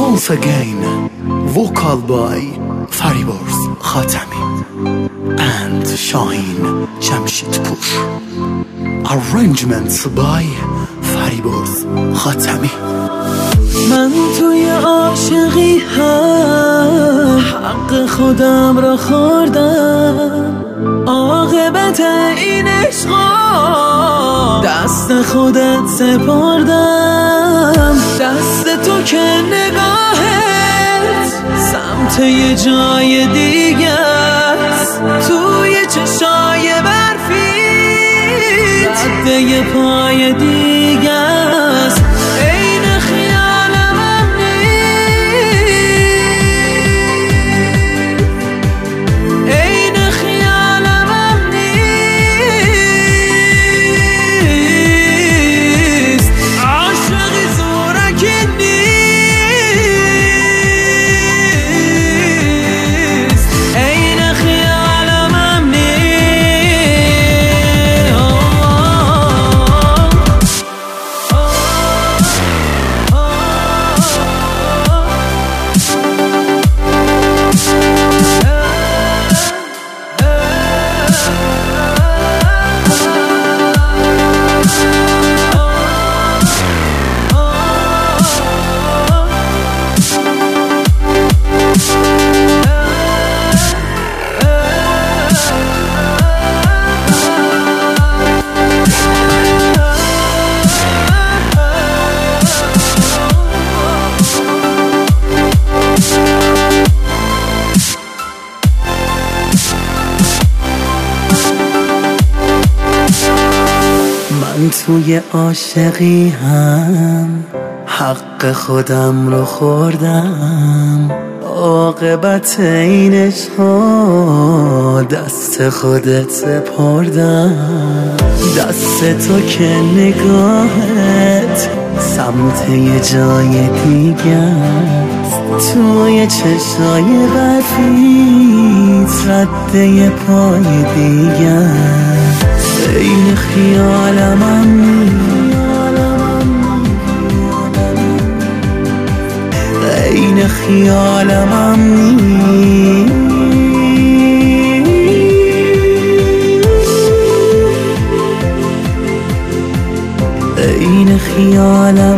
once again, vocal by Fariborz Khatami and Shaheen Jamshidpur. Arrangements by Fariborz Khatami. من توی عاشقی هم حق خودم را خوردم، عاقبت این عشقا دست خودت سپردم. دست تو که نگاهت سمت یه جای دیگه است، توی چشای برفی رده پای دیگه است. من توی عاشقی هم حق خودم رو خوردم، عاقبت این عشقا دست خودت سپردم. دست تو که نگاهت سمت یه جای دیگه است، توی چشای برفیت رده پای دیگه است. این خیالم این خیالم این خیالم